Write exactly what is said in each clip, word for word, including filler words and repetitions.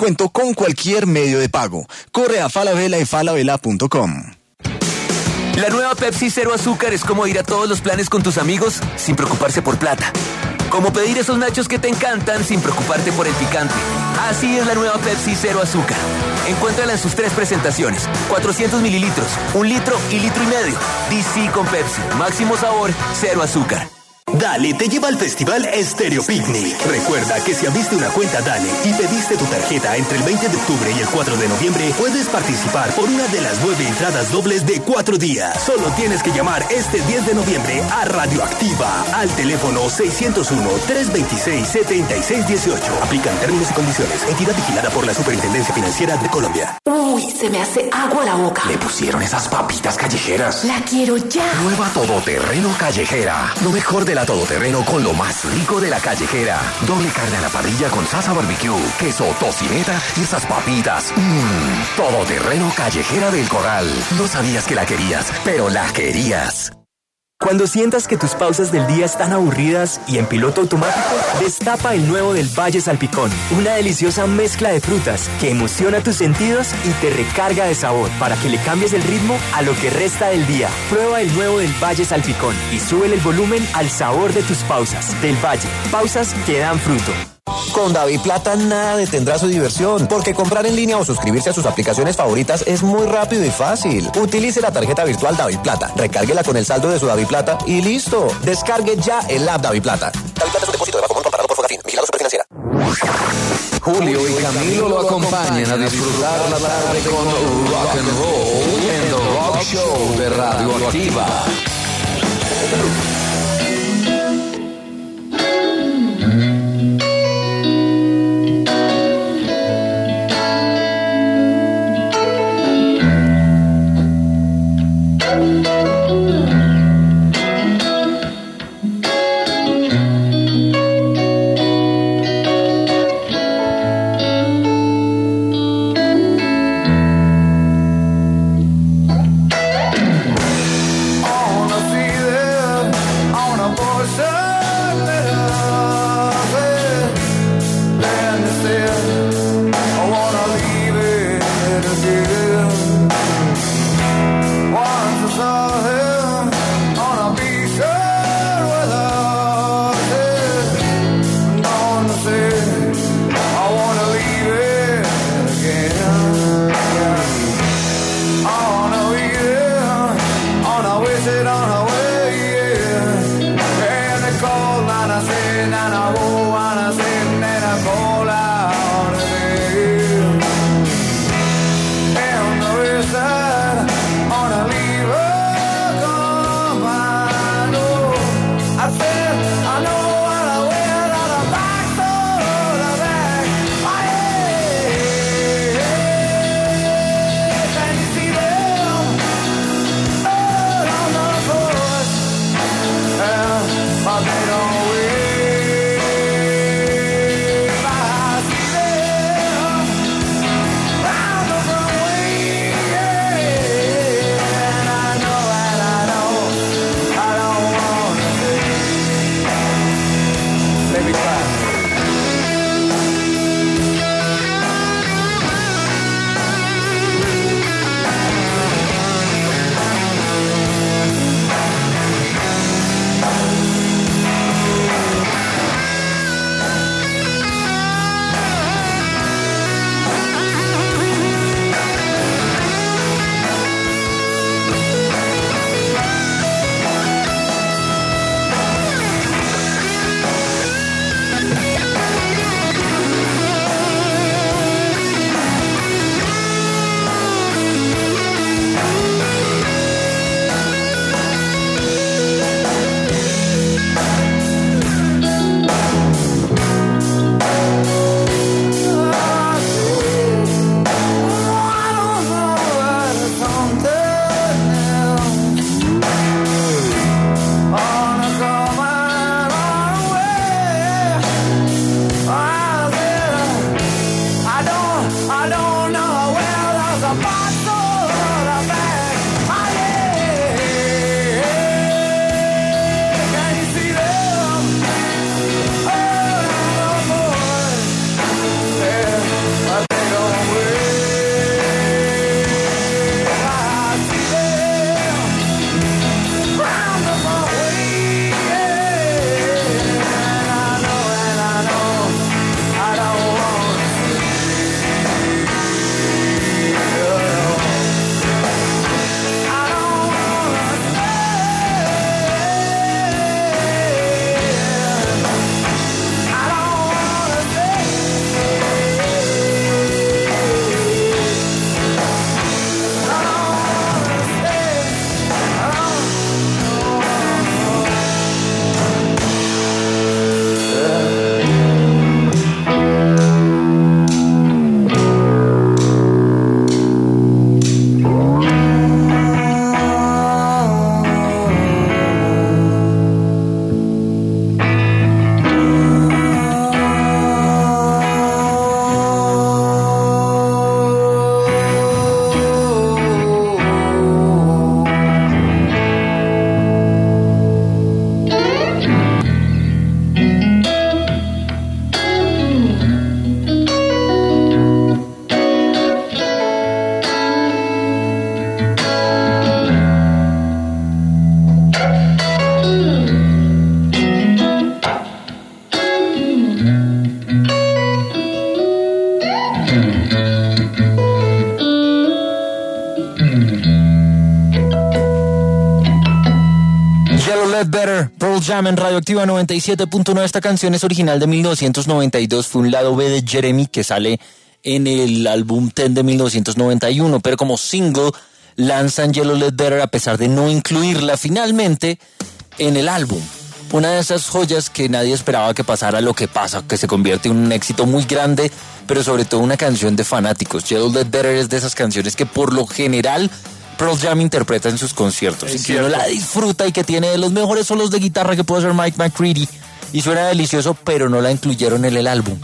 descuento con cualquier medio de pago. Corre a Falabella y falabella punto com. La nueva Pepsi Cero Azúcar es como ir a todos los planes con tus amigos sin preocuparse por plata. Como pedir esos nachos que te encantan sin preocuparte por el picante. Así es la nueva Pepsi Cero Azúcar. Encuéntrala en sus tres presentaciones. cuatrocientos mililitros, un litro y litro y medio. D C con Pepsi. Máximo sabor, cero azúcar. Dale te lleva al festival Stereo Picnic. Recuerda que si abriste una cuenta Dale y pediste tu tarjeta entre el veinte de octubre y el cuatro de noviembre, puedes participar por una de las nueve entradas dobles de cuatro días. Solo tienes que llamar este diez de noviembre a Radioactiva al teléfono seiscientos uno, trescientos veintiséis, setenta y seis dieciocho. Aplican términos y condiciones. Entidad vigilada por la Superintendencia Financiera de Colombia. Uy, se me hace agua la boca. Le pusieron esas papitas callejeras. La quiero ya. Nueva Todoterreno Callejera. Lo mejor de la Todoterreno con lo más rico de la callejera. Doble carne a la parrilla con salsa barbecue, queso, tocineta y esas papitas. Mmm, Todoterreno Callejera del Corral. No sabías que la querías, pero la querías. Cuando sientas que tus pausas del día están aburridas y en piloto automático, destapa el nuevo del Valle Salpicón. Una deliciosa mezcla de frutas que emociona tus sentidos y te recarga de sabor para que le cambies el ritmo a lo que resta del día. Prueba el nuevo del Valle Salpicón y súbele el volumen al sabor de tus pausas. Del Valle, pausas que dan fruto. Con DaviPlata nada detendrá su diversión, porque comprar en línea o suscribirse a sus aplicaciones favoritas es muy rápido y fácil. Utilice la tarjeta virtual DaviPlata, recárguela con el saldo de su DaviPlata y listo. Descargue ya el app DaviPlata. DaviPlata es un depósito de bajo monto comparado por Fogafín, vigilado Superfinanciera. Julio y Camilo lo acompañan a disfrutar la tarde con rock and roll en The Rock Show de Radioactiva. Yellow Ledbetter, Pearl Jam en Radioactiva noventa y siete punto nueve. Esta canción es original de mil novecientos noventa y dos. Fue un lado B de Jeremy que sale en el álbum Ten de mil novecientos noventa y uno. Pero como single lanzan Yellow Ledbetter a pesar de no incluirla finalmente en el álbum. Una de esas joyas que nadie esperaba que pasara lo que pasa, que se convierte en un éxito muy grande, pero sobre todo una canción de fanáticos. Yellow Ledbetter es de esas canciones que por lo general Pearl Jam interpreta en sus conciertos, y que uno la disfruta y que tiene de los mejores solos de guitarra que puede hacer Mike McCready, y suena delicioso, pero no la incluyeron en el álbum.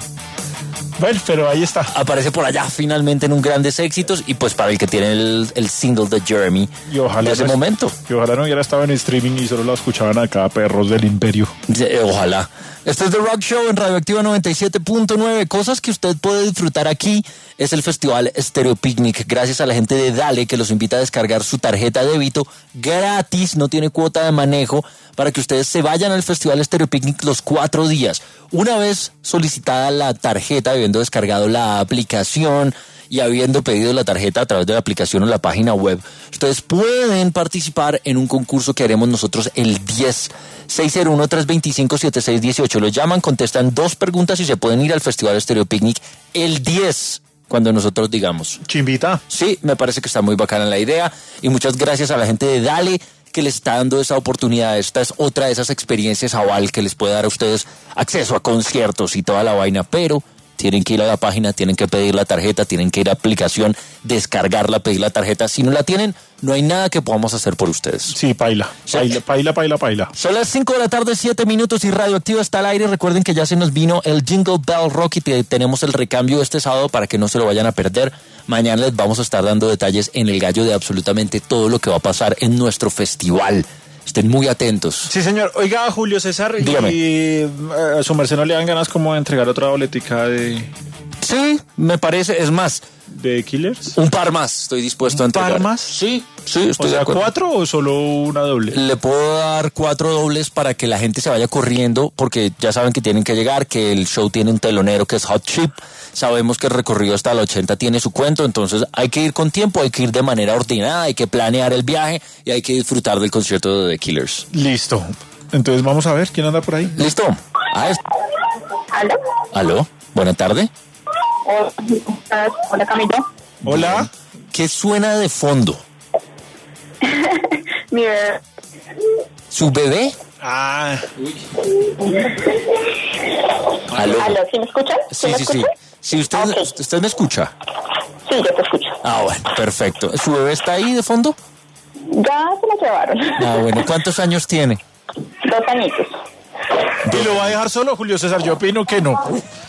Bueno, pero ahí está. Aparece por allá finalmente en un grandes éxitos, y pues para el que tiene el, el single de Jeremy y ojalá de ese no, momento. Y ojalá no hubiera estado en streaming y solo la escuchaban acá perros del imperio. Ojalá. Esto es The Rock Show en Radioactiva noventa y siete punto nueve. Cosas que usted puede disfrutar aquí es el Festival Stereo Picnic. Gracias a la gente de Dale, que los invita a descargar su tarjeta de débito gratis, no tiene cuota de manejo, para que ustedes se vayan al Festival Stereo Picnic los cuatro días. Una vez solicitada la tarjeta, habiendo descargado la aplicación y habiendo pedido la tarjeta a través de la aplicación o la página web, ustedes pueden participar en un concurso que haremos nosotros el diez. seis cero uno, tres dos cinco, siete seis uno ocho. Lo llaman, contestan dos preguntas y se pueden ir al Festival Stereo Picnic el diez, cuando nosotros digamos. Chimbita. Sí, me parece que está muy bacana la idea, y muchas gracias a la gente de Dale que les está dando esa oportunidad. Esta es otra de esas experiencias aval que les puede dar a ustedes acceso a conciertos y toda la vaina, pero tienen que ir a la página, tienen que pedir la tarjeta, tienen que ir a la aplicación, descargarla, pedir la tarjeta. Si no la tienen, no hay nada que podamos hacer por ustedes. Sí, paila, paila, paila, paila, paila. Son las cinco de la tarde, siete minutos, y Radioactiva está al aire. Recuerden que ya se nos vino el Jingle Bell Rock y te, tenemos el recambio este sábado para que no se lo vayan a perder. Mañana les vamos a estar dando detalles en el gallo de absolutamente todo lo que va a pasar en nuestro festival. Estén muy atentos. Sí, señor. Oiga, Julio César, dígame. ¿y a su merced no le dan ganas como de entregar otra boletica de... Sí, me parece, es más, ¿de Killers? un par más estoy dispuesto a entregar. ¿Un par más? Sí, sí, estoy o sea, de acuerdo. ¿cuatro o solo una doble? Le puedo dar cuatro dobles para que la gente se vaya corriendo, porque ya saben que tienen que llegar, que el show tiene un telonero que es Hot Chip. Sabemos que el recorrido hasta la ochenta tiene su cuento, entonces hay que ir con tiempo, hay que ir de manera ordenada, hay que planear el viaje y hay que disfrutar del concierto de The Killers. Listo. Entonces vamos a ver quién anda por ahí. ¿Listo? Ah, es... ¿Aló? ¿Aló? Buena tarde. Hola, hola Camilo. Hola. ¿Qué suena de fondo? Mi bebé. ¿Su bebé? Ah. ¿Aló? ¿Aló? ¿Sí me escuchan? Sí, me sí, sí. escuchan? Sí, usted, Okay. usted me escucha. Sí, yo te escucho. Ah, bueno, perfecto. ¿Su bebé está ahí de fondo? Ya se lo llevaron. Ah, bueno. ¿Cuántos años tiene? Dos añitos. ¿Y lo va a dejar solo, Julio César? Yo opino que no.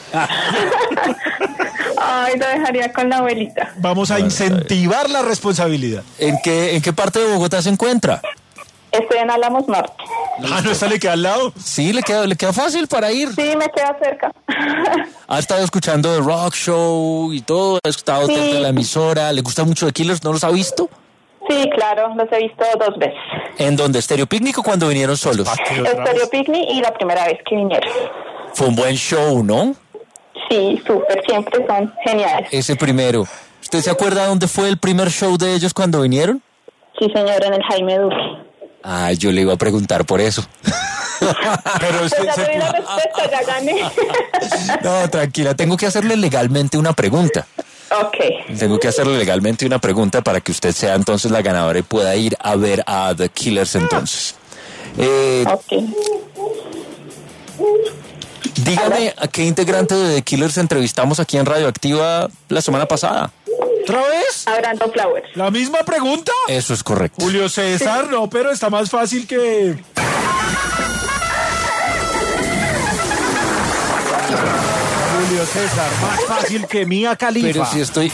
Ay, lo dejaría con la abuelita. Vamos a incentivar la responsabilidad. ¿En qué, en qué parte de Bogotá se encuentra? Estoy en Álamos Norte. Ah, ¿no está le queda al lado? Sí, le queda, le queda fácil para ir. Sí, me queda cerca. Ha estado escuchando The Rock Show y todo, ha estado Sí. dentro de la emisora. ¿Le gusta mucho The Killers? ¿No los ha visto? Sí, claro, los he visto dos veces. ¿En dónde? ¿Stereo Picnic o cuando vinieron solos? Stereo Picnic y la primera vez que vinieron. Fue un buen show, ¿no? Sí, súper, siempre son geniales. Ese primero. ¿Usted se acuerda dónde fue el primer show de ellos cuando vinieron? Sí, señor, en el Jaime Duque. Ah, yo le iba a preguntar por eso. Pero Pues se- ya se- te di la respuesta, ya gané. No, tranquila, tengo que hacerle legalmente una pregunta. Ok. Tengo que hacerle legalmente una pregunta para que usted sea entonces la ganadora y pueda ir a ver a The Killers entonces. Eh, Ok. dígame a qué integrante de The Killers entrevistamos aquí en Radioactiva la semana pasada. ¿Otra vez? A Brandon Flowers. ¿La misma pregunta? Eso es correcto. Julio César, no, pero está más fácil que... Julio César, más fácil que Mía Khalifa. Pero si estoy...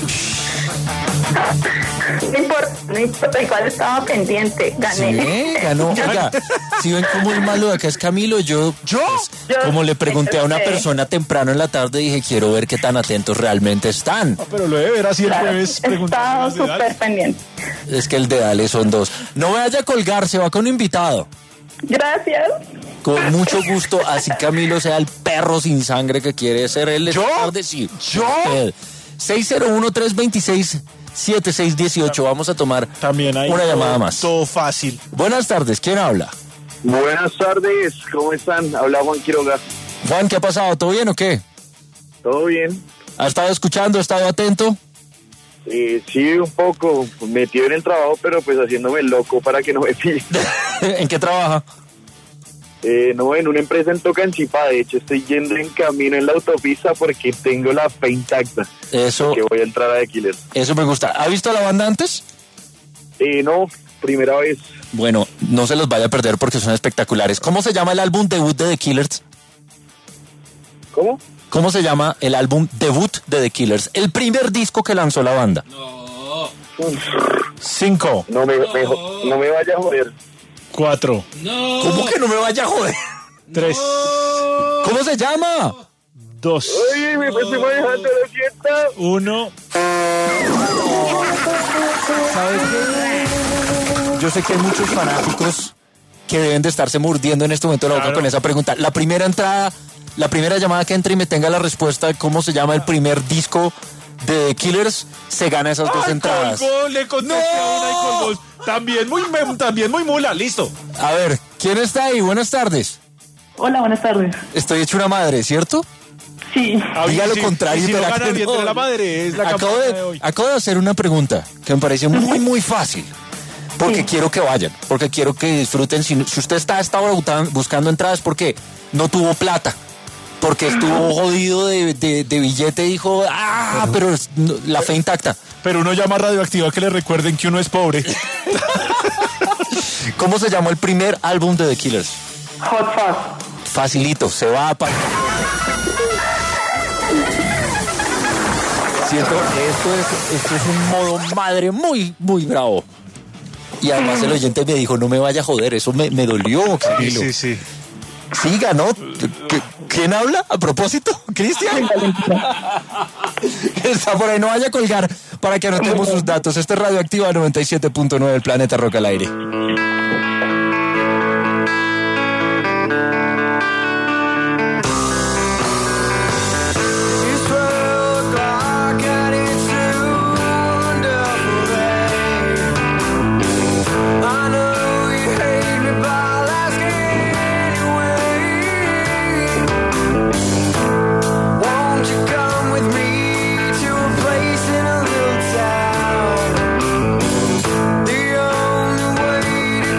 No importa, no importa, igual estaba pendiente, gané. Sí, ganó. Oiga, si ven cómo el malo de acá es Camilo, yo, ¿Yo? pues, como le pregunté a una Sí. persona temprano en la tarde, dije, quiero ver qué tan atentos realmente están. Ah, pero lo debe ver así el Claro, jueves estaba preguntando. súper pendiente. Es que el de Dale son dos. No vaya a colgar, se va con un invitado. Gracias. Con mucho gusto, así Camilo sea el perro sin sangre que quiere ser él esta ¿Yo? tarde. Sí, ¿Yo? usted. seis cero uno, tres dos seis, siete seis uno ocho. Vamos a tomar También hay una todo, llamada más. Todo fácil. Buenas tardes, ¿quién habla? Buenas tardes, ¿cómo están? Habla Juan Quiroga. Juan, ¿qué ha pasado? ¿Todo bien o qué? ¿Todo bien? ¿Ha estado escuchando? ¿Ha estado atento? Eh, sí, un poco, metido en el trabajo, pero pues haciéndome loco para que no me pillen. ¿En qué trabaja? Eh, no, en una empresa en Tocancipá. De hecho, estoy yendo en camino en la autopista porque tengo la fe intacta. Eso. Que voy a entrar a The Killers. Eso me gusta. ¿Ha visto la banda antes? Eh, no, primera vez. Bueno, no se los vaya a perder porque son espectaculares. ¿Cómo se llama el álbum debut de The Killers? ¿Cómo? ¿Cómo se llama el álbum debut de The Killers? El primer disco que lanzó la banda. No. Cinco. No me, me, no me vaya a joder. Cuatro. No. ¿Cómo que no me vaya a joder? Tres. No. ¿Cómo se llama? Dos. Oye, me estoy manejando, lo siento. Uno. ¿Sabes qué? Yo sé que hay muchos fanáticos que deben de estarse mordiendo en este momento la boca claro. con esa pregunta. La primera entrada, la primera llamada que entre y me tenga la respuesta de cómo se llama el primer disco de The Killers, se gana esas dos Ay, entradas. Colgó, le contesté ¡No! a una y colgó. También muy, también muy mula, listo. A ver, ¿quién está ahí? Buenas tardes. Hola, buenas tardes. Estoy hecho una madre, ¿cierto? Sí. Diga lo sí, contrario. Y si no la gana bien, la madre, es la acabo de, de hoy. acabo de hacer una pregunta que me parece muy, muy fácil. Porque sí. quiero que vayan, porque quiero que disfruten. Si, si usted está estaba buscando entradas porque no tuvo plata, porque estuvo jodido de, de, de billete y dijo, ah, pero es, no, la fe intacta. Pero uno llama a Radioactiva que le recuerden que uno es pobre. ¿Cómo se llamó el primer álbum de The Killers? Hot Fuzz. Facilito, se va a... Pa- Siento, esto es, esto es un modo madre muy, muy bravo. Y además el oyente me dijo, no me vaya a joder, eso me, me dolió, Camilo. Sí, sí, sí. Sí, ganó. ¿Quién habla? A propósito, ¿Cristian? Está por ahí, no vaya a colgar para que anotemos sus datos. Este es Radioactiva noventa y siete punto nueve, el Planeta Rock al aire. The only way to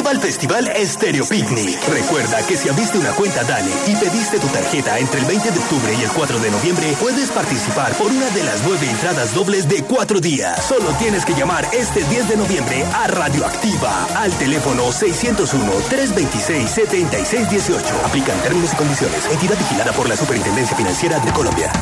Lleva al festival Estéreo Picnic. Recuerda que si abriste una cuenta Dale y pediste tu tarjeta entre el veinte de octubre y el cuatro de noviembre, puedes participar por una de las nueve entradas dobles de cuatro días. Solo tienes que llamar este diez de noviembre a Radioactiva al teléfono seiscientos uno, trescientos veintiséis, setenta y seis dieciocho. Aplican términos y condiciones. Entidad vigilada por la Superintendencia Financiera de Colombia.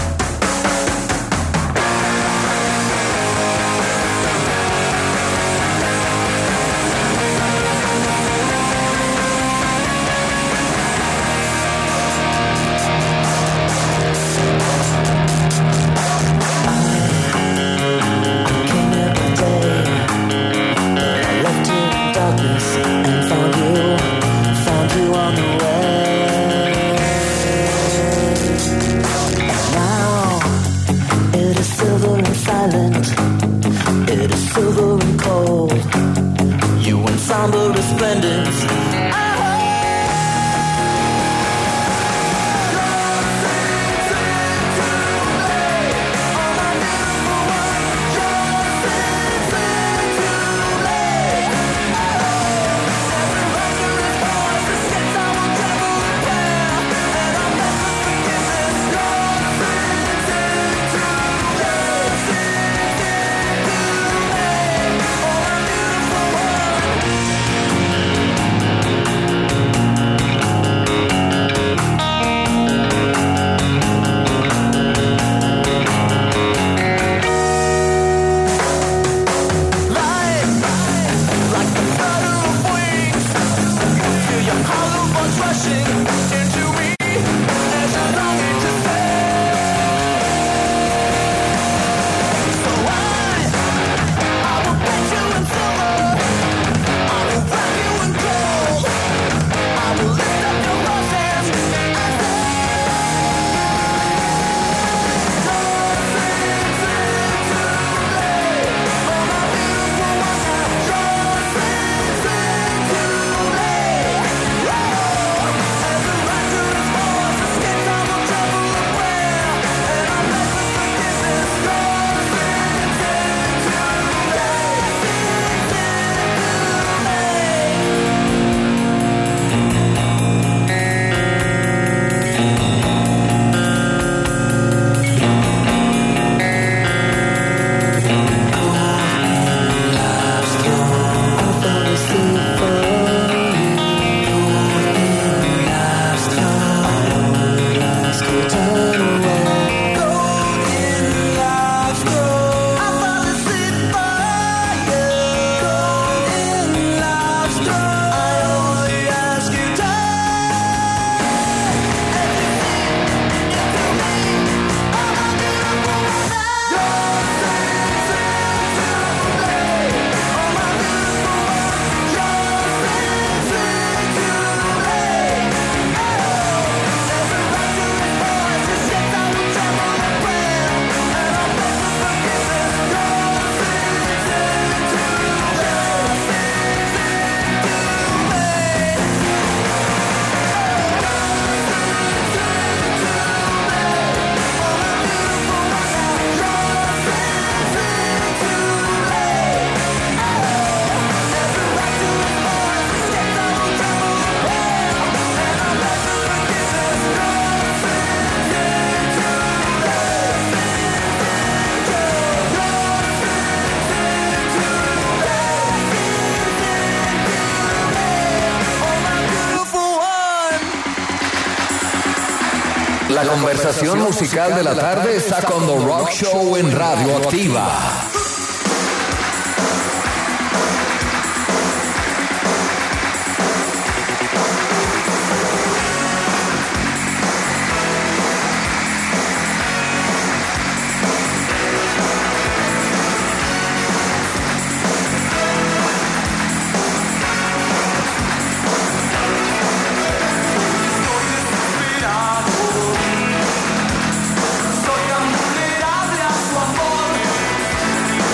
La conversación musical de la tarde está con The Rock Show en Radioactiva. Soy tan vulnerable a su amor.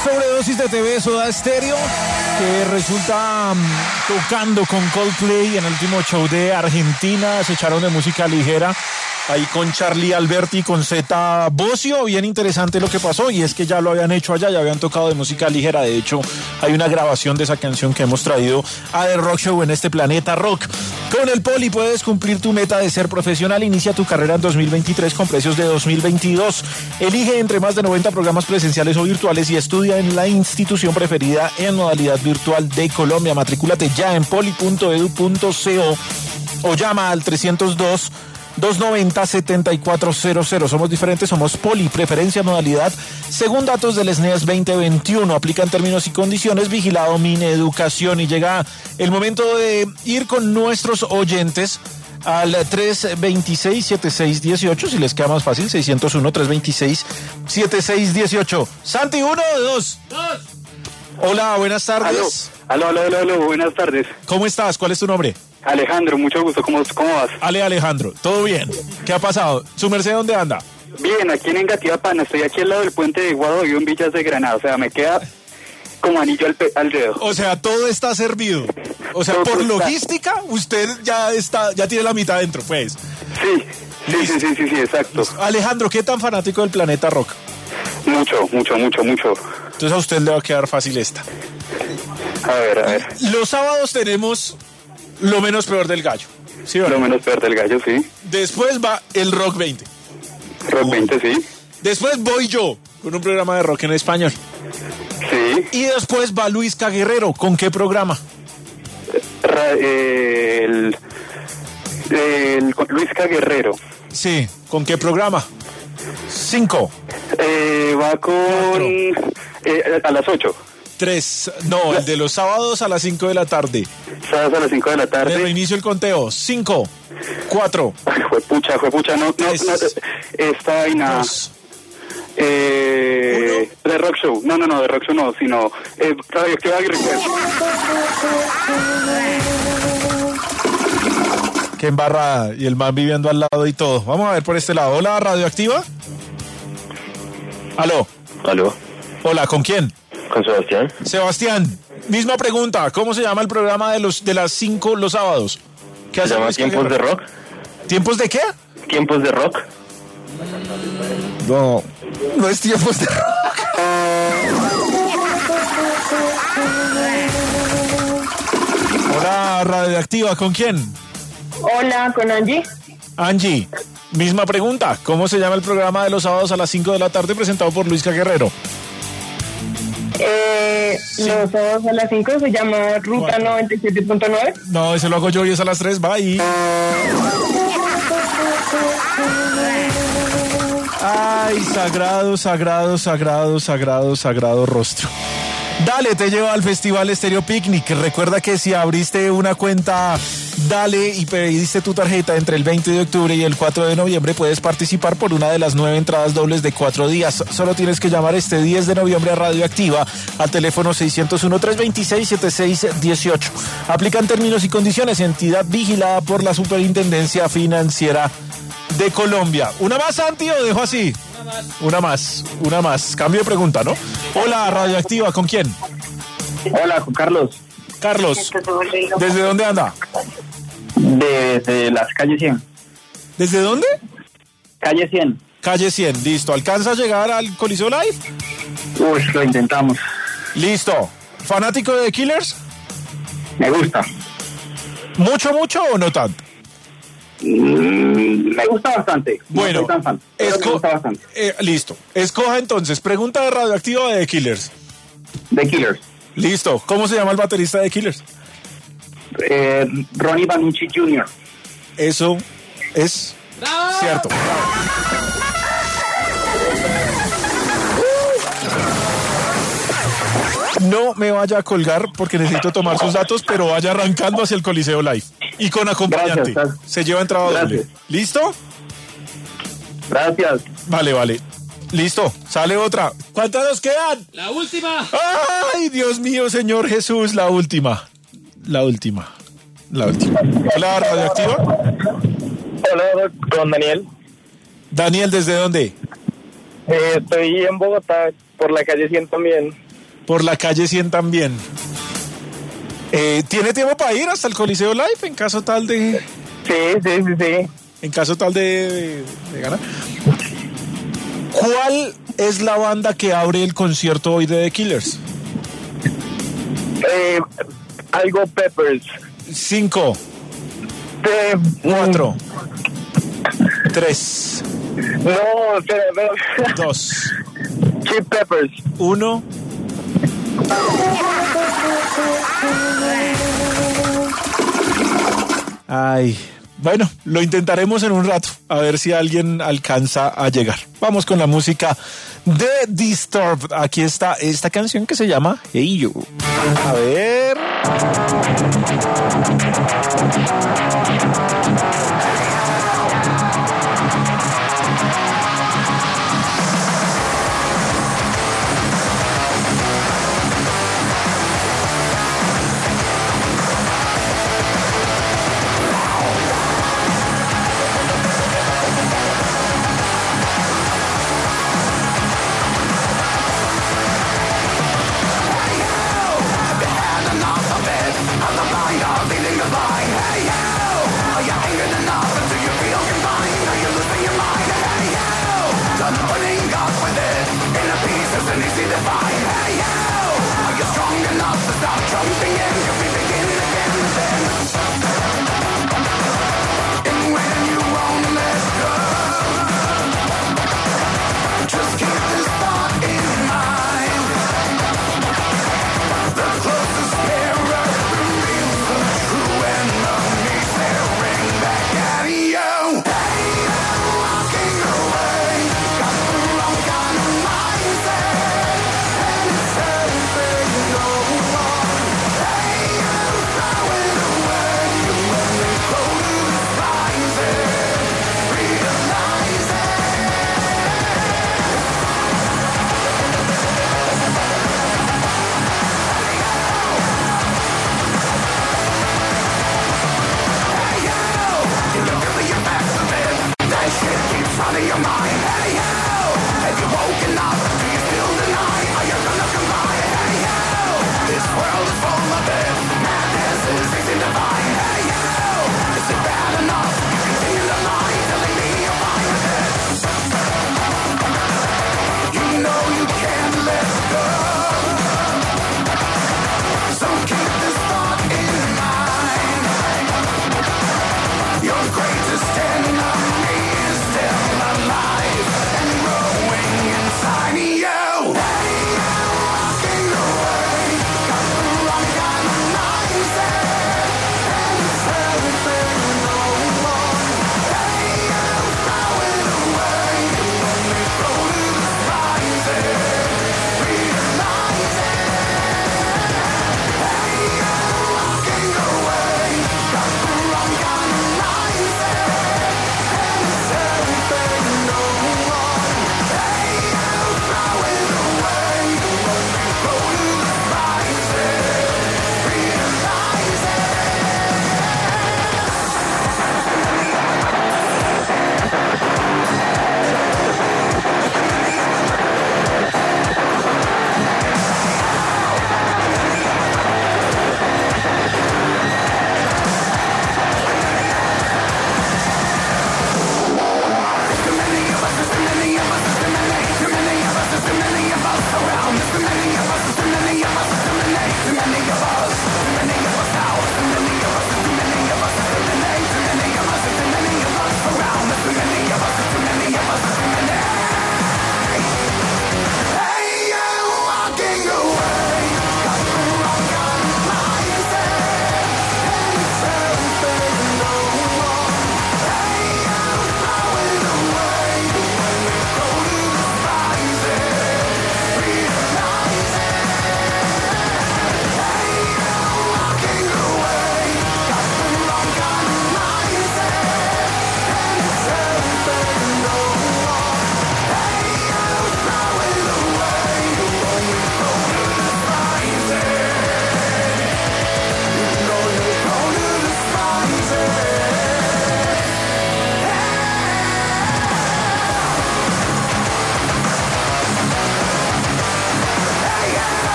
Sobredosis de T V Soda Stereo, que resulta um, tocando con Coldplay en el último show de Argentina. Se echaron de música ligera ahí con Charlie Alberti, con Zeta Bosio. Bien interesante lo que pasó, y es que ya lo habían hecho allá, ya habían tocado de música ligera. De hecho, hay una grabación de esa canción que hemos traído a The Rock Show en este Planeta Rock. Con el Poli puedes cumplir tu meta de ser profesional. Inicia tu carrera en dos mil veintitrés con precios de dos mil veintidós. Elige entre más de noventa programas presenciales o virtuales y estudia en la institución preferida en modalidad virtual de Colombia. Matrículate ya en poli punto edu punto co o llama al trescientos dos, doscientos noventa, setenta y cuatro cero cero. Somos diferentes, somos Poli, preferencia modalidad según datos del S N E S veinte veintiuno. Aplican términos y condiciones, vigilado Mineducación. Y llega el momento de ir con nuestros oyentes al tres veintiséis, setenta y seis dieciocho, si les queda más fácil, seiscientos uno, trescientos veintiséis, setenta y seis dieciocho. Santi, uno o dos. Dos. Hola, buenas tardes. Aló, aló, aló, aló, buenas tardes. ¿Cómo estás? ¿Cuál es tu nombre? Alejandro, mucho gusto. ¿Cómo, cómo vas? Ale Alejandro, ¿todo bien? ¿Qué ha pasado? ¿Su merced dónde anda? Bien, aquí en Engativapana. Estoy aquí al lado del puente de Guadovido en Villas de Granada. O sea, me queda como anillo al, pe- al dedo. O sea, todo está servido. O sea, todo por está... logística, usted ya está, ya tiene la mitad dentro, pues. Sí, sí, sí, sí, sí, sí, exacto. Alejandro, ¿qué tan fanático del Planeta Rock? Mucho, mucho, mucho, mucho. Entonces a usted le va a quedar fácil esta. A ver, a ver. Los sábados tenemos lo menos peor del gallo. ¿Sí o no? Lo menos peor del gallo, sí. Después va el Rock veinte. Rock veinte, sí. Después voy yo, con un programa de rock en español. Sí. Y después va Luis Caguerrero. ¿Con qué programa? Ra- eh, el, el, Luis Caguerrero. Sí, ¿con qué programa? Cinco. Eh, va con... Eh, a las ocho. Tres. No, el de los sábados a las cinco de la tarde. Sábados a las cinco de la tarde. Le reinicio el conteo. Cinco. Cuatro. Juepucha, juepucha, no, no, Tres, no, esta vaina... Dos. Eh, The Rock Show. No, no, no, The Rock Show no, sino... Eh, Radioactiva Agricultura. Qué embarrada. Y el man viviendo al lado y todo. Vamos a ver por este lado. Hola, Radioactiva. Aló. Aló. Hola, ¿con quién? Con Sebastián. Sebastián, misma pregunta. ¿Cómo se llama el programa de los de las cinco los sábados? ¿Qué se llama Tiempos de Rock? ¿Tiempos de qué? Tiempos de Rock. No, no es Tiempos de Rock. Hola, Radioactiva, ¿con quién? Hola, con Angie. Angie, misma pregunta. ¿Cómo se llama el programa de los sábados a las cinco de la tarde presentado por Luis Caguerrero? Eh, sí. Los sábados a las cinco se llama Ruta bueno. noventa y siete punto nueve. No, ese lo hago yo y es a las tres. Bye. Ay, sagrado, sagrado, sagrado, sagrado, sagrado rostro. Dale, te lleva al Festival Estéreo Picnic. Recuerda que si abriste una cuenta Dale y pediste tu tarjeta entre el veinte de octubre y el cuatro de noviembre, puedes participar por una de las nueve entradas dobles de cuatro días. Solo tienes que llamar este diez de noviembre a Radioactiva al teléfono seiscientos uno, trescientos veintiséis, setenta y seis dieciocho. Aplican términos y condiciones. Entidad vigilada por la Superintendencia Financiera de Colombia. ¿Una más, Santi, o dejo así? Una más. Una más, una más. Cambio de pregunta, ¿no? Hola, Radioactiva, ¿con quién? Hola, con Carlos. Carlos, ¿desde dónde anda? Desde las calles cien. ¿Desde dónde? Calle cien. Calle cien, listo. ¿Alcanza a llegar al Coliseo Live? Uy, lo intentamos. Listo. ¿Fanático de The Killers? Me gusta. ¿Mucho, mucho o no tanto? Mm, me gusta bastante. Bueno, no soy tan fan, esco- me gusta bastante. Eh, listo. Escoja entonces. Pregunta de Radioactiva de The Killers. The Killers. Listo. ¿Cómo se llama el baterista de The Killers? Eh, Ronnie Banucci junior Eso es ¡bravo! Cierto. No me vaya a colgar porque necesito tomar sus datos, pero vaya arrancando hacia el Coliseo Live. Y con acompañante. Gracias, se lleva entrada doble. ¿Listo? Gracias. Vale, vale. Listo, sale otra. ¿Cuántas nos quedan? La última. Ay, Dios mío, Señor Jesús, la última. La última. La última. Hola, Radioactiva. Hola, con Daniel. Daniel, ¿desde dónde? Eh, estoy en Bogotá, por la calle cien también. Por la calle cien también. Eh, ¿Tiene tiempo para ir hasta el Coliseo Live en caso tal de...? Sí, sí, sí, sí. En caso tal de, de, de ganar. ¿Cuál es la banda que abre el concierto hoy de The Killers? Eh, algo Peppers. Cinco. De... Cuatro. Tres. No, espera, espera. Dos. Chip Peppers. Uno. Ay, bueno, lo intentaremos en un rato, a ver si alguien alcanza a llegar. Vamos con la música de Disturbed. Aquí está esta canción que se llama Hey You. A ver. Feeling the vibe, hey you, are you angry tonight?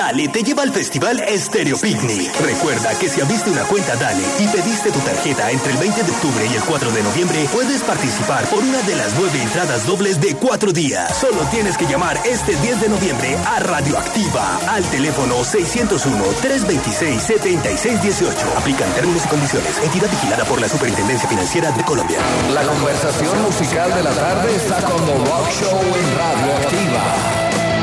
Dale te lleva al festival Stereo Picnic. Recuerda que si abriste una cuenta Dale y pediste tu tarjeta entre el veinte de octubre y el cuatro de noviembre, puedes participar por una de las nueve entradas dobles de cuatro días. Solo tienes que llamar este diez de noviembre a Radioactiva al teléfono seiscientos uno, trescientos veintiséis, setenta y seis dieciocho. Aplican términos y condiciones. Entidad vigilada por la Superintendencia Financiera de Colombia. La conversación musical de la tarde está con The Rock Show en Radioactiva.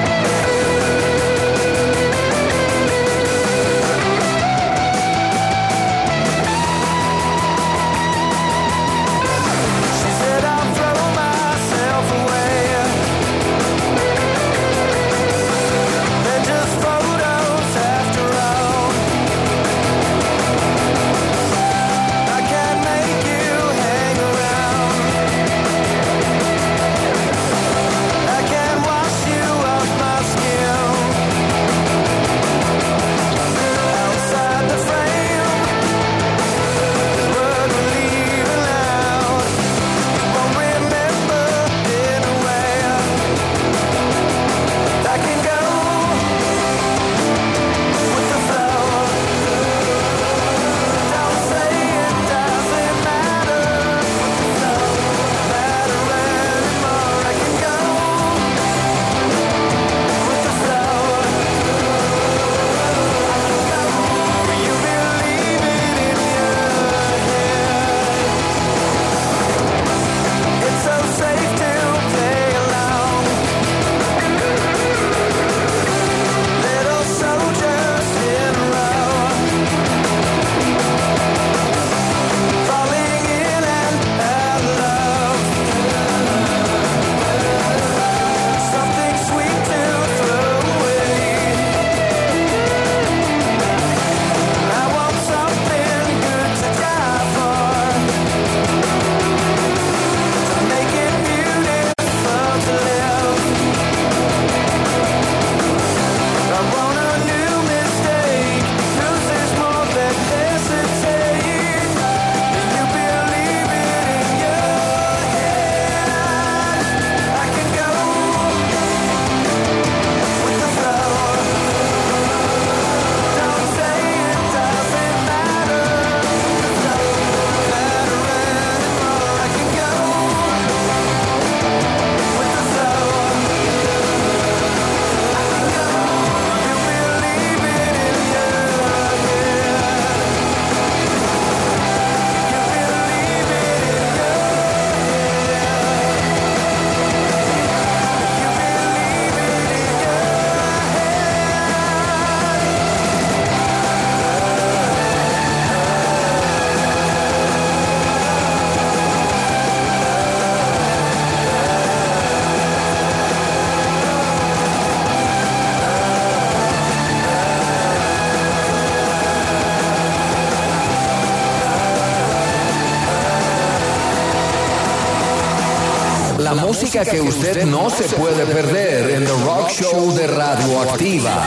La música que usted no se puede perder en The Rock Show de Radioactiva.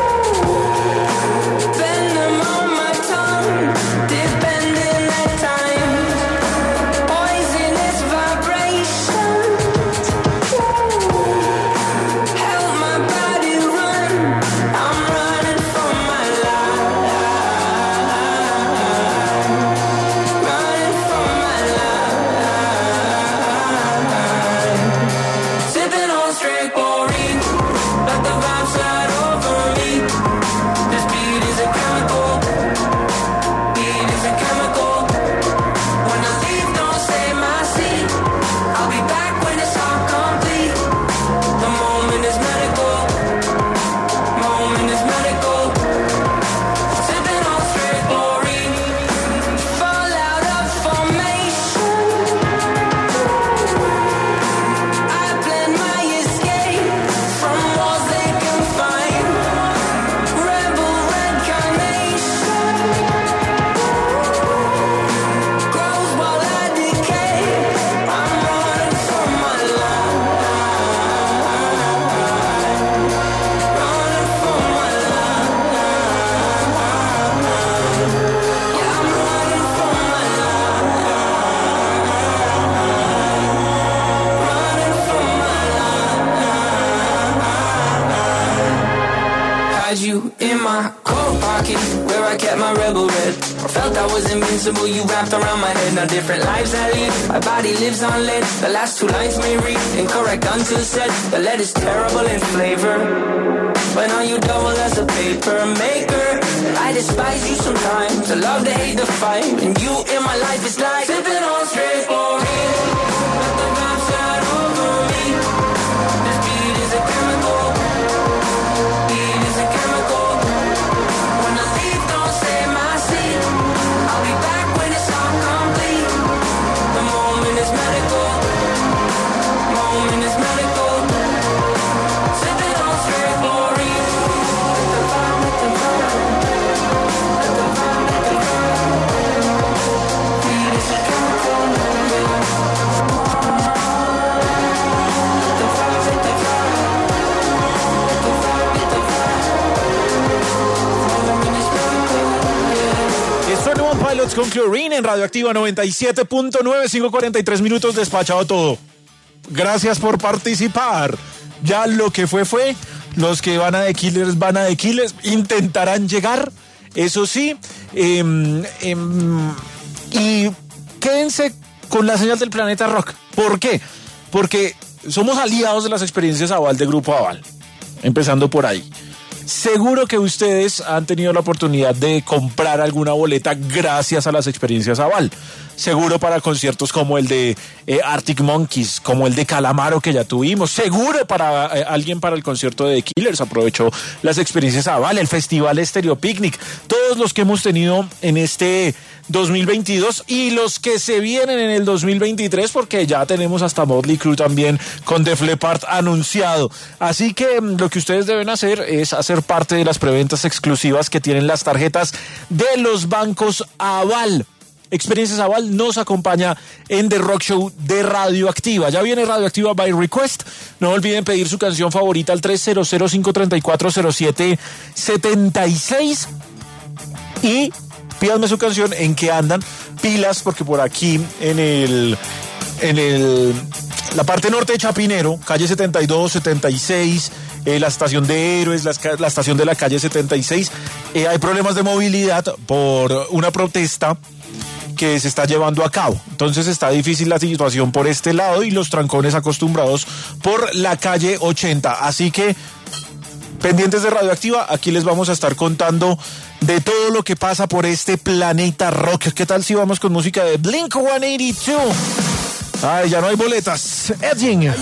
Time pocket where I kept my rebel red. Felt I was invincible, you wrapped around my head. Now different lives I lead, my body lives on lead. The last two lines may read incorrect until said. The lead is terrible in flavor, but now you double as a paper maker. I despise you sometimes, I love to hate the fight. And you in my life is like sipping on straight chlorine. Let the vibes slide over me. This beat is a chemical. Beat is a chemical. When I leave, don't save my seat. I'll be back when it's all complete. The moment is medical. Moment is medical. Sipping on straight chlorine. Let the vibe, let the vibe. Let the vibe, let the vibe. Beat is a chemical. Esto es Nuevo Pilots con Chlorine en Radioactiva noventa y siete punto nueve, cinco cuarenta y tres minutos, despachado todo. Gracias por participar. Ya lo que fue, fue. Los que van a The Killers, van a The Killers. Intentarán llegar, eso sí. Eh, eh, y quédense con la señal del Planeta Rock. ¿Por qué? Porque somos aliados de las experiencias Aval de Grupo Aval. Empezando por ahí. Seguro que ustedes han tenido la oportunidad de comprar alguna boleta gracias a las experiencias Aval. Seguro para conciertos como el de eh, Arctic Monkeys, como el de Calamaro que ya tuvimos. Seguro para eh, alguien para el concierto de The Killers aprovechó las experiencias Aval, el Festival Stereo Picnic. Todos los que hemos tenido en este dos mil veintidós y los que se vienen en el dos mil veintitrés, porque ya tenemos hasta Motley Crue también con Def Leppard anunciado. Así que lo que ustedes deben hacer es hacer parte de las preventas exclusivas que tienen las tarjetas de los bancos Aval. Experiencias Aval nos acompaña en The Rock Show de Radioactiva. Ya viene Radioactiva by Request. No olviden pedir su canción favorita al tres cero cero, cinco tres cuatro, cero siete siete seis y pídanme su canción En qué andan, pilas, porque por aquí en el en el la parte norte de Chapinero, calle setenta y dos, setenta y seis, eh, la estación de Héroes, la, la estación de la calle setenta y seis, eh, hay problemas de movilidad por una protesta que se está llevando a cabo. Entonces está difícil la situación por este lado y los trancones acostumbrados por la calle ochenta. Así que pendientes de Radioactiva, aquí les vamos a estar contando de todo lo que pasa por este planeta rock. ¿Qué tal si vamos con música de Blink ciento ochenta y dos? Ay, ya no hay boletas. Edging.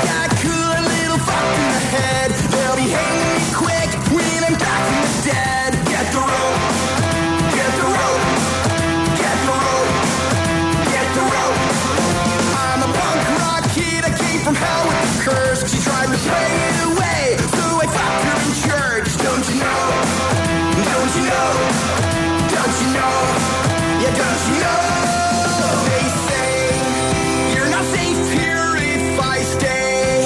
From hell with the curse, she tried to pray it away, so I fucked her in church. Don't you know? Don't you know? Don't you know? Yeah, don't you know? They say you're not safe here if I stay.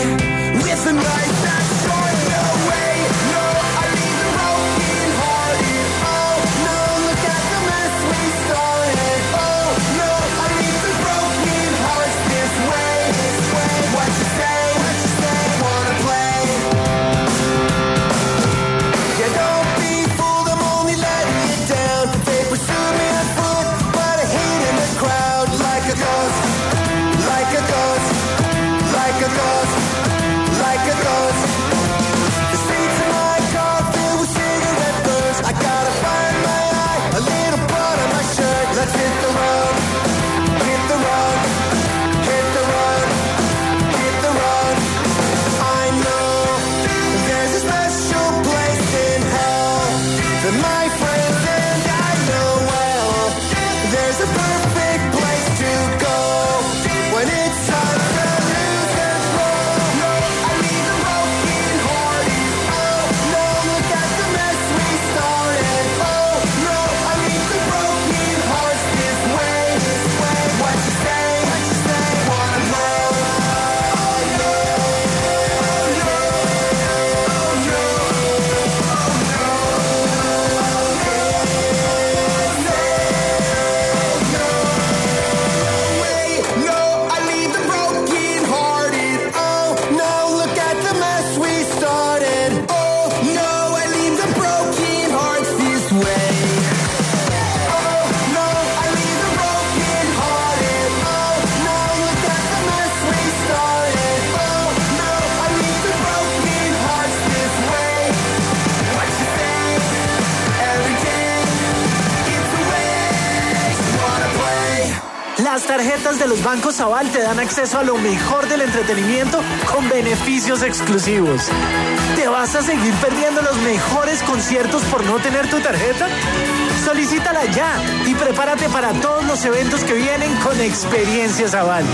tarjetas de los bancos Aval te dan acceso a lo mejor del entretenimiento con beneficios exclusivos. ¿Te vas a seguir perdiendo los mejores conciertos por no tener tu tarjeta? Solicítala ya y prepárate para todos los eventos que vienen con Experiencias Aval.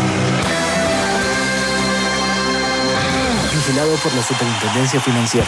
Vigilado por la Superintendencia Financiera.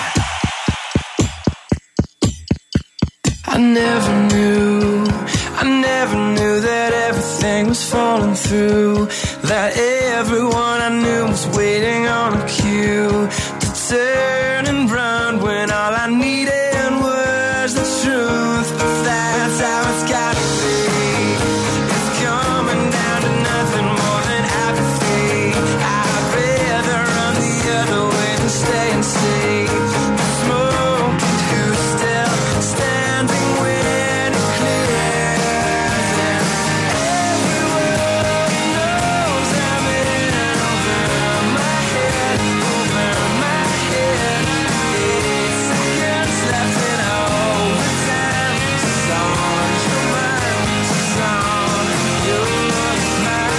I never knew, I never knew that everything was falling through, that everyone I knew was waiting on a cue to turn and run when all I needed was the truth. But that's how it's gotta be. It's coming down to nothing more than apathy. I'd rather run the other way than staying safe. Smoke and who's still standing when it clears. And everyone knows I'm in over my head, over my head. Eight seconds left in overtime. She's on your mind, she's on your mind.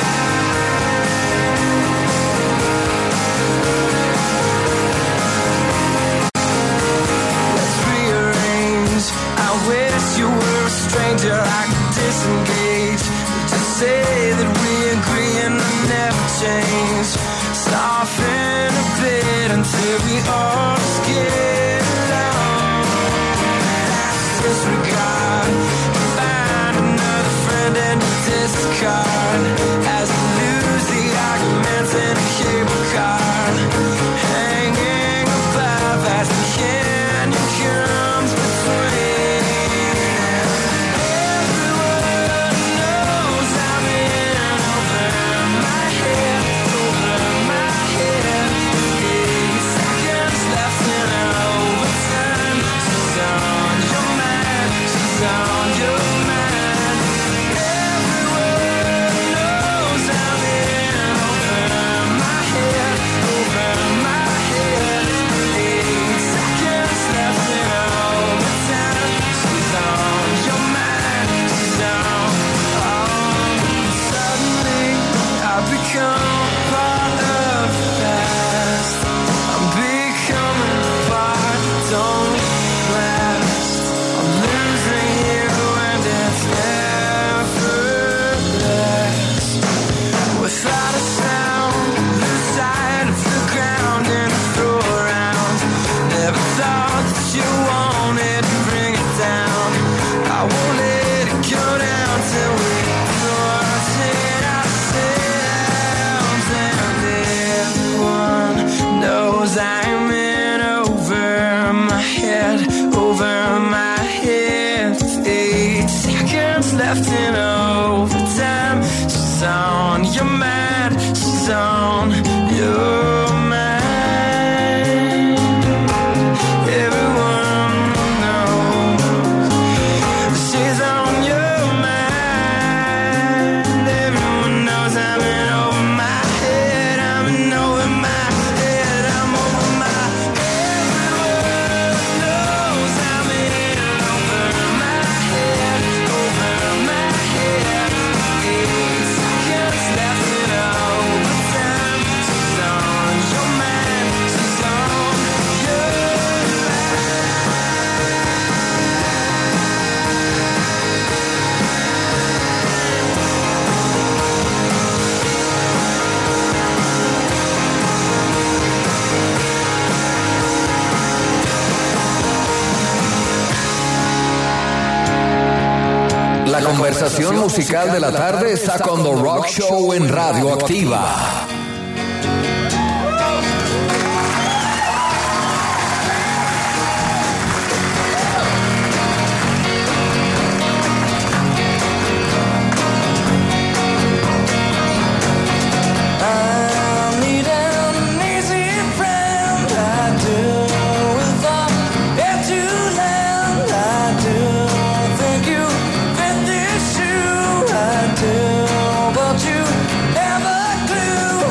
Let's rearrange. I wish you were a stranger I could disengage. Just say that we agree and I never change. Soften a bit until we all just get along. That's disregard. Find another friend and discard. As we lose the arguments in a cable car. Hanging above as the canyon comes between. Everyone knows I'm in over my head, over my head. Eight seconds left in overtime. She's on your mind, she's on your mind. Everyone knows I'm in over my head, over my head. Eight seconds left in overtime. She's on your mind, she's on. Oh, suddenly I've become part of the past. I'm becoming part, don't last. I'm losing you and it's effortless. Without a sound, lose sight of the ground and throw around. Never thought that you wanted to bring it down. I won't let it go down till we sorted ourselves. And everyone knows I'm in over my head, over my head. With eight seconds left in overtime. She's on your mind, she's on your mind. Everyone knows she's on your mind. Everyone knows I'm in over my head, I'm in over my head, I'm over my. Everyone knows I'm in over my head, over my head. Eight seconds left in overtime. She's on your mind, she's on your La conversación musical de la tarde está con The Rock Show en Radio Activa. I need an easy friend, I do. With a head to land, I do. Think you fit this shoe, I do. But you never clue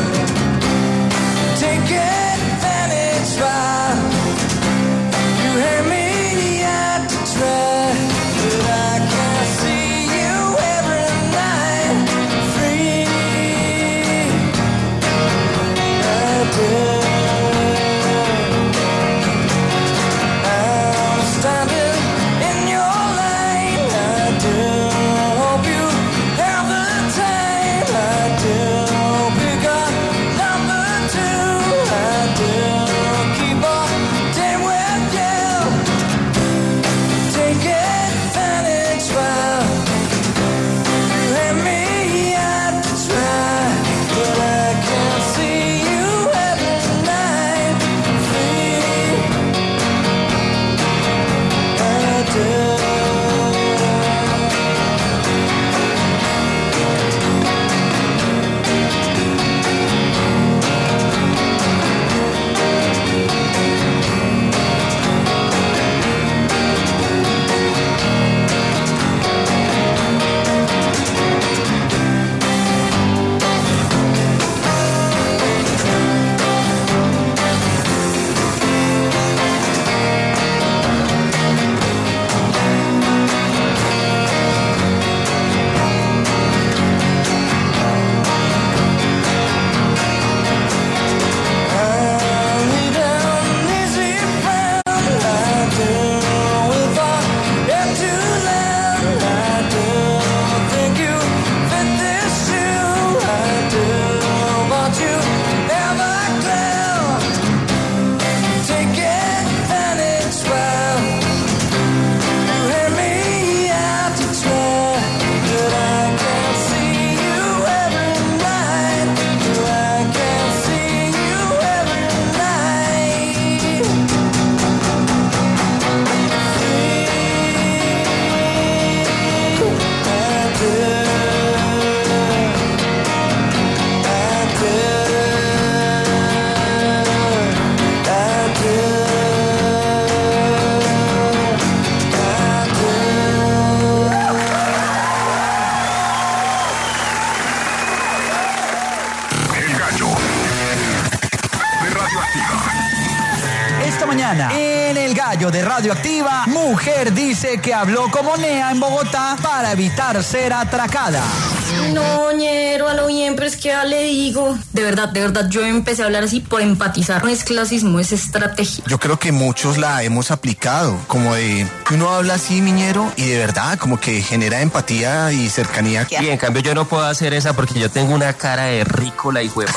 mañana, en El Gallo de Radioactiva, mujer dice que habló como Nea en Bogotá para evitar ser atracada. No, ñero, a lo bien, pero es que ya le digo. De verdad, de verdad, yo empecé a hablar así por empatizar. No es clasismo, es estrategia. Yo creo que muchos la hemos aplicado, como de que uno habla así, miñero, y de verdad, como que genera empatía y cercanía. Y en cambio yo no puedo hacer esa porque yo tengo una cara de rícola y hueva.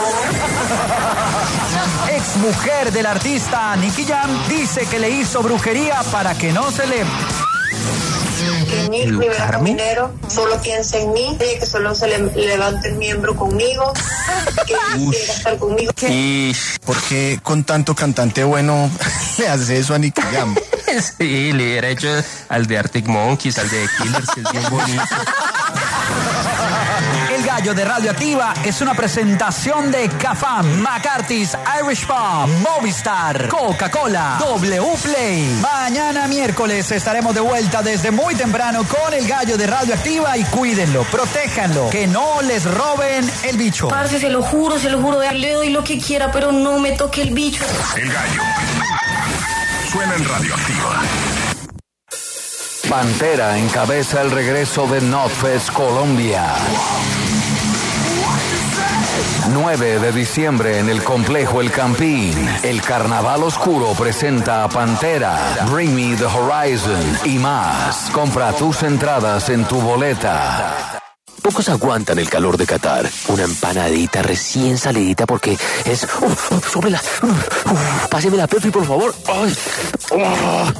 Ex mujer del artista Nicky Jam dice que le hizo brujería para que no se le... Que Nick Rivera Caminero solo piensa en mí, que solo se le levante el miembro conmigo, que quiera estar conmigo. ¿Y por qué con tanto cantante bueno le hace eso a Nicky Jam? Sí, le hubiera hecho al de Arctic Monkeys, al de The Killers, que es bien bonito. El Gallo de Radioactiva es una presentación de Cafam, McCarthy's Irish Pub, Movistar, Coca-Cola, W Play. Mañana miércoles estaremos de vuelta desde muy temprano con El Gallo de Radioactiva y cuídenlo, protéjanlo, que no les roben el bicho. Parce, se lo juro, se lo juro, le doy lo que quiera, pero no me toque el bicho. El Gallo suena en Radioactiva. Pantera encabeza el regreso de Notfest Colombia. nueve de diciembre en el complejo El Campín. El Carnaval Oscuro presenta a Pantera, Bring Me the Horizon y más. Compra tus entradas en tu boleta. Pocos aguantan el calor de Qatar. Una empanadita recién salidita porque es... Uh, uh, sóbrela. Uh, uh, páseme la Pepsi, por favor. Ay. Uh.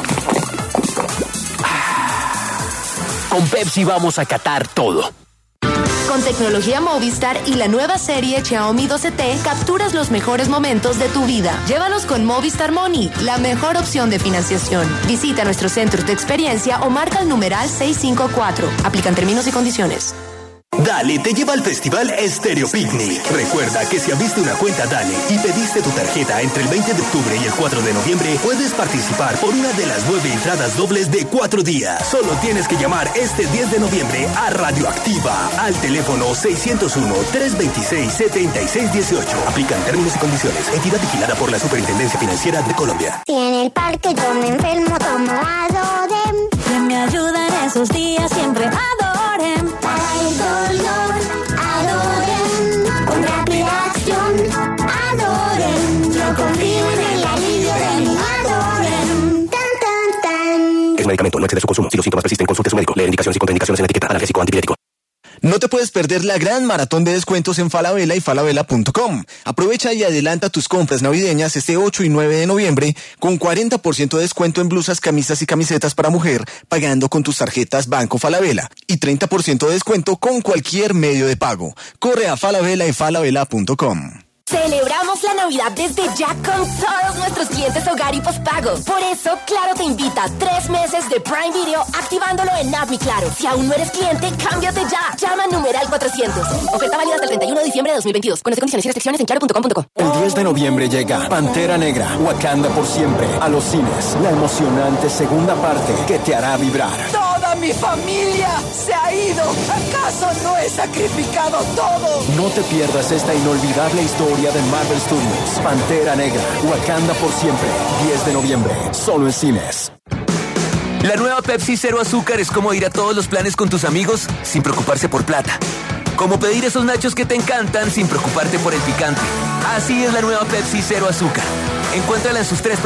Con Pepsi vamos a Qatar todo. Con tecnología Movistar y la nueva serie Xiaomi doce T, capturas los mejores momentos de tu vida. Llévalos con Movistar Money, la mejor opción de financiación. Visita nuestros centros de experiencia o marca el numeral seiscientos cincuenta y cuatro. Aplican términos y condiciones. Dale te lleva al festival Estéreo Picnic. Recuerda que si abriste una cuenta Dale y pediste tu tarjeta entre el veinte de octubre y el cuatro de noviembre, puedes participar por una de las nueve entradas dobles de cuatro días. Solo tienes que llamar este diez de noviembre a Radioactiva al teléfono seiscientos uno, trescientos veintiséis, setenta y seis dieciocho. Aplican términos y condiciones. Entidad vigilada por la Superintendencia Financiera de Colombia. Si en el parque yo me enfermo, tomo Adorem. Que me ayuda en esos días, siempre Adorem. Para el dolor, Adorem. Con rápida acción, Adorem. Yo confío en el alivio de mi Adorem. Tan, tan, tan. El medicamento no excede su consumo. Si los síntomas persisten, consulte a su médico. Lee indicaciones y contraindicaciones en la etiqueta. Analgésico antipirético. No te puedes perder la gran maratón de descuentos en Falabella y falabella punto com. Aprovecha y adelanta tus compras navideñas este ocho y nueve de noviembre con cuarenta por ciento de descuento en blusas, camisas y camisetas para mujer pagando con tus tarjetas Banco Falabella y treinta por ciento de descuento con cualquier medio de pago. Corre a Falabella y falabella punto com. Celebramos la Navidad desde ya con todos nuestros clientes hogar y postpago. Por eso, Claro te invita a tres meses de Prime Video activándolo en App Mi Claro. Si aún no eres cliente, cámbiate ya. Llama al numeral cuatrocientos. Oferta válida hasta el treinta y uno de diciembre de dos mil veintidós. Con condiciones y restricciones en claro punto com punto co. El diez de noviembre llega Pantera Negra, Wakanda por siempre, a los cines. La emocionante segunda parte que te hará vibrar. ¡Toda mi familia se ha ido! ¿Acaso no he sacrificado todo? No te pierdas esta inolvidable historia de Marvel Studios. Pantera Negra, Wakanda por siempre, diez de noviembre, solo en cines. La nueva Pepsi Cero Azúcar es como ir a todos los planes con tus amigos sin preocuparse por plata. Como pedir esos nachos que te encantan sin preocuparte por el picante. Así es la nueva Pepsi Cero Azúcar. Encuéntrala en sus tres